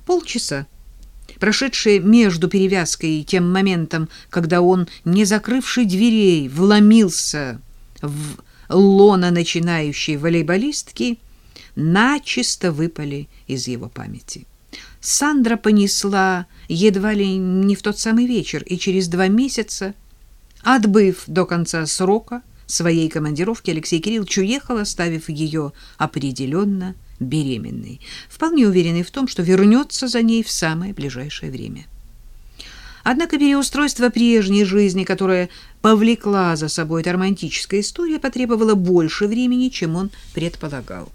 Полчаса, прошедшие между перевязкой и тем моментом, когда он, не закрывший дверей, вломился в лоно начинающей волейболистки, начисто выпали из его памяти. Сандра понесла едва ли не в тот самый вечер, и через 2 месяца, отбыв до конца срока своей командировки, Алексей Кириллович уехал, оставив ее определенно беременной, вполне уверенный в том, что вернется за ней в самое ближайшее время. Однако переустройство прежней жизни, которая повлекла за собой эта романтическая история, потребовало больше времени, чем он предполагал.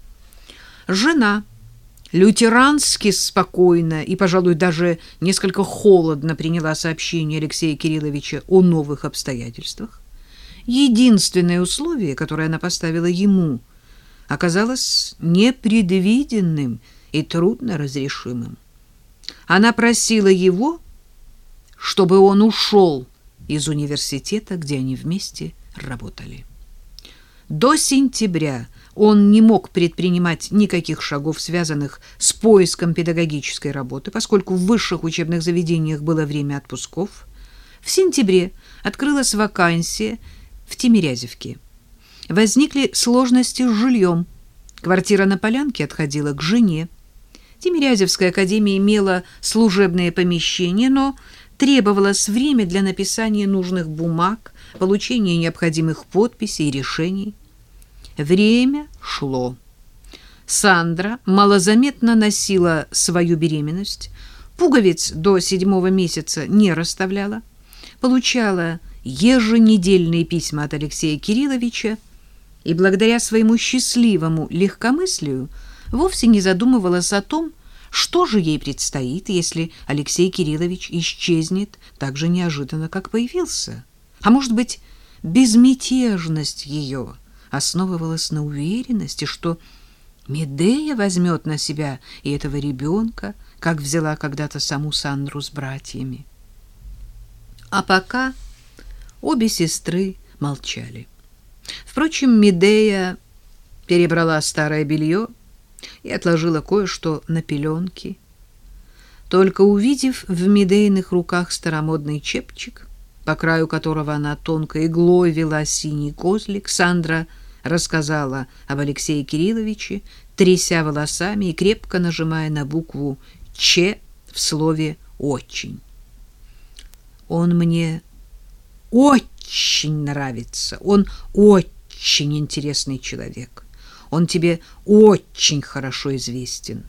Жена лютерански спокойно и, пожалуй, даже несколько холодно приняла сообщение Алексея Кирилловича о новых обстоятельствах. Единственное условие, которое она поставила ему, оказалось непредвиденным и трудно разрешимым. Она просила его, чтобы он ушел из университета, где они вместе работали. До сентября он не мог предпринимать никаких шагов, связанных с поиском педагогической работы, поскольку в высших учебных заведениях было время отпусков. В сентябре открылась вакансия в Тимирязевке. Возникли сложности с жильем. Квартира на Полянке отходила к жене. Тимирязевская академия имела служебное помещение, но требовалось время для написания нужных бумаг, получения необходимых подписей и решений. Время шло. Сандра малозаметно носила свою беременность, пуговиц до 7-го месяца не расставляла, получала еженедельные письма от Алексея Кирилловича и благодаря своему счастливому легкомыслию вовсе не задумывалась о том, что же ей предстоит, если Алексей Кириллович исчезнет так же неожиданно, как появился. А может быть, безмятежность ее основывалась на уверенности, что Медея возьмет на себя и этого ребенка, как взяла когда-то саму Сандру с братьями. А пока обе сестры молчали. Впрочем, Медея перебрала старое белье и отложила кое-что на пеленки. Только увидев в Медеиных руках старомодный чепчик, по краю которого она тонкой иглой вела синий козлик, Сандра рассказала об Алексее Кирилловиче, тряся волосами и крепко нажимая на букву «Ч» в слове «очень». «Он мне очень нравится, он очень интересный человек, он тебе очень хорошо известен».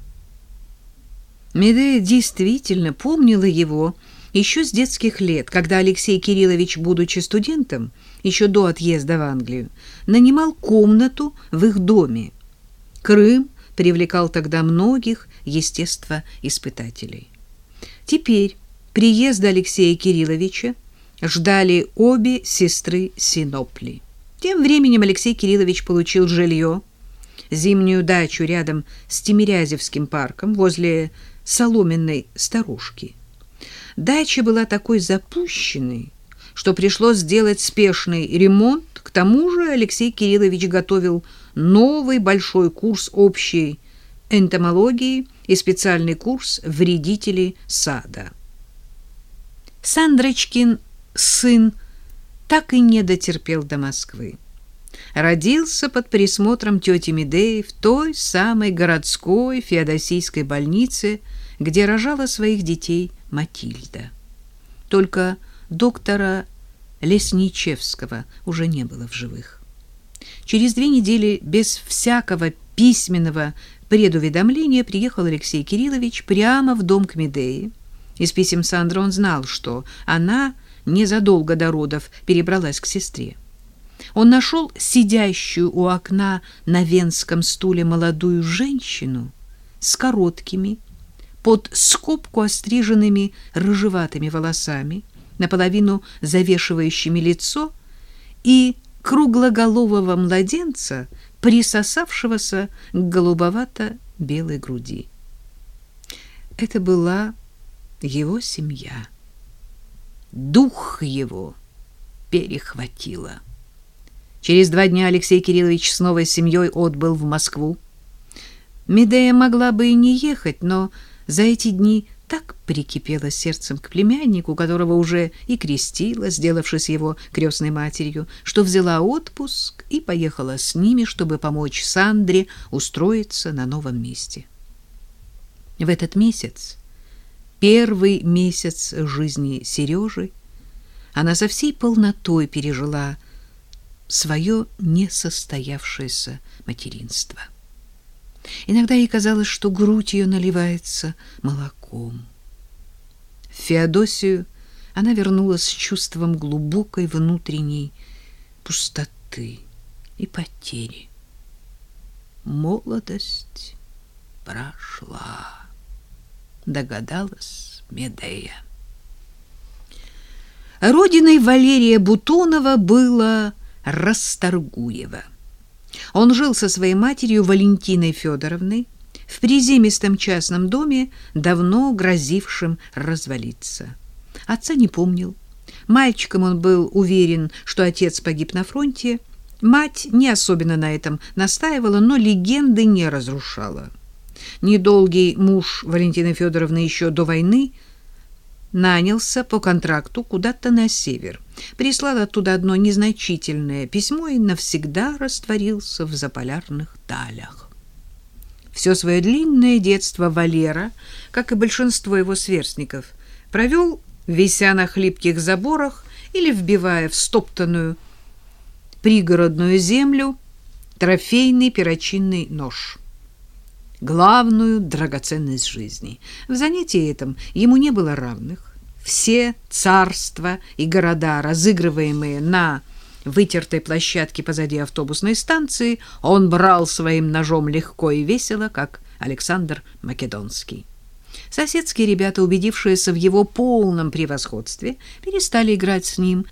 Медея действительно помнила его еще с детских лет, когда Алексей Кириллович, будучи студентом, еще до отъезда в Англию, нанимал комнату в их доме. Крым привлекал тогда многих естествоиспытателей. Теперь приезда Алексея Кирилловича ждали обе сестры Синопли. Тем временем Алексей Кириллович получил жилье, зимнюю дачу рядом с Тимирязевским парком возле соломенной старушки. Дача была такой запущенной, что пришлось сделать спешный ремонт. К тому же Алексей Кириллович готовил новый большой курс общей энтомологии и специальный курс вредителей сада. Сандрочкин сын так и не дотерпел до Москвы. Родился под присмотром тети Медеи в той самой городской феодосийской больнице, где рожала своих детей Матильда. Только доктора Лесничевского уже не было в живых. Через 2 недели без всякого письменного предуведомления приехал Алексей Кириллович прямо в дом к Медее. Из писем Сандры он знал, что она незадолго до родов перебралась к сестре. Он нашел сидящую у окна на венском стуле молодую женщину с короткими, под скобку остриженными рыжеватыми волосами, наполовину завешивающими лицо, и круглоголового младенца, присосавшегося к голубовато-белой груди. Это была его семья. Дух его перехватило. Через 2 дня Алексей Кириллович с новой семьей отбыл в Москву. Медея могла бы и не ехать, но За эти дни так прикипела сердцем к племяннику, которого уже и крестила, сделавшись его крестной матерью, что взяла отпуск и поехала с ними, чтобы помочь Сандре устроиться на новом месте. В этот месяц, первый месяц жизни Сережи, она со всей полнотой пережила свое несостоявшееся материнство. Иногда ей казалось, что грудь ее наливается молоком. В Феодосию она вернулась с чувством глубокой внутренней пустоты и потери. Молодость прошла, догадалась Медея. Родиной Валерия Бутонова было Расторгуево. Он жил со своей матерью Валентиной Федоровной в приземистом частном доме, давно грозившем развалиться. Отца не помнил. Мальчиком он был уверен, что отец погиб на фронте. Мать не особенно на этом настаивала, но легенды не разрушала. Недолгий муж Валентины Федоровны еще до войны нанялся по контракту куда-то на север, прислал оттуда одно незначительное письмо и навсегда растворился в заполярных далях. Все свое длинное детство Валера, как и большинство его сверстников, провел, вися на хлипких заборах или вбивая в стоптанную пригородную землю трофейный перочинный нож. Главную драгоценность жизни. В занятии этом ему не было равных. Все царства и города, разыгрываемые на вытертой площадке позади автобусной станции, он брал своим ножом легко и весело, как Александр Македонский. Соседские ребята, убедившиеся в его полном превосходстве, перестали играть с ним,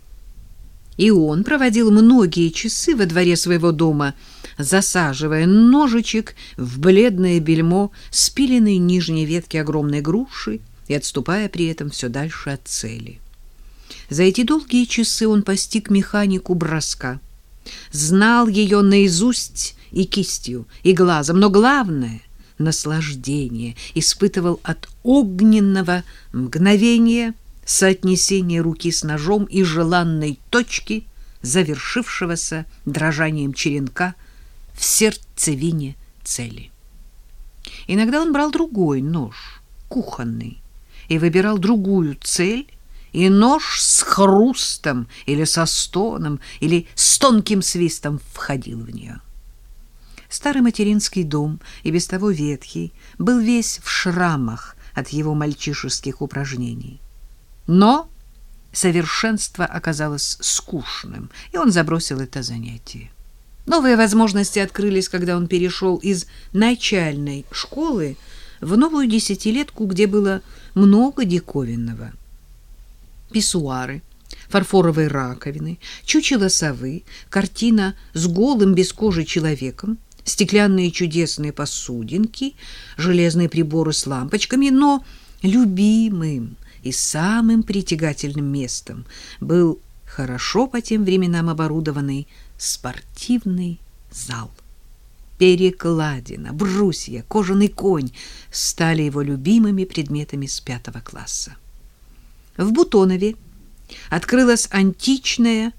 и он проводил многие часы во дворе своего дома, засаживая ножичек в бледное бельмо спиленной нижней ветки огромной груши и отступая при этом все дальше от цели. За эти долгие часы он постиг механику броска, знал ее наизусть и кистью, и глазом, но главное — наслаждение испытывал от огненного мгновения соотнесения руки с ножом и желанной точки, завершившегося дрожанием черенка в сердцевине цели. Иногда он брал другой нож, кухонный, и выбирал другую цель, и нож с хрустом или со стоном, или с тонким свистом входил в нее. Старый материнский дом, и без того ветхий, был весь в шрамах от его мальчишеских упражнений. Но совершенство оказалось скучным, и он забросил это занятие. Новые возможности открылись, когда он перешел из начальной школы в новую десятилетку, где было много диковинного. Писсуары, фарфоровые раковины, чучело совы, картина с голым без кожи человеком, стеклянные чудесные посудинки, железные приборы с лампочками, но любимым и самым притягательным местом был хорошо по тем временам оборудованный спортивный зал. Перекладина, брусья, кожаный конь стали его любимыми предметами с 5 класса. В Бутонове открылась античная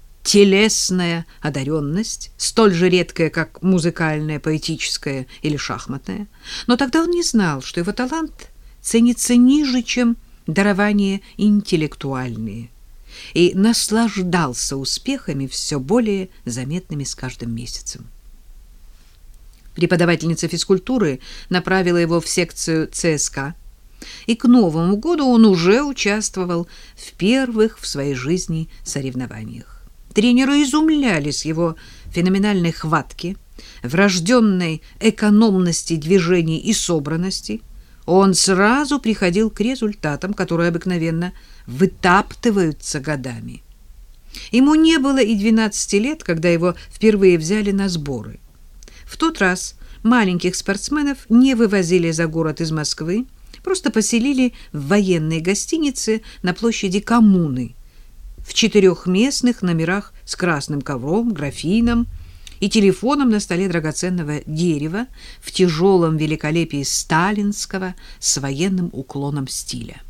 телесная одаренность, столь же редкая, как музыкальная, поэтическая или шахматная. Но тогда он не знал, что его талант ценится ниже, чем дарования интеллектуальные, и наслаждался успехами все более заметными с каждым месяцем. Преподавательница физкультуры направила его в секцию ЦСКА, и к Новому году он уже участвовал в первых в своей жизни соревнованиях. Тренеры изумлялись его феноменальной хватке, врожденной экономности движений и собранности. Он сразу приходил к результатам, которые обыкновенно вытаптываются годами. Ему не было и 12 лет, когда его впервые взяли на сборы. В тот раз маленьких спортсменов не вывозили за город из Москвы, просто поселили в военной гостинице на площади Коммуны в 4-местных номерах с красным ковром, графином и телефоном на столе драгоценного дерева в тяжелом великолепии сталинского с военным уклоном стиля.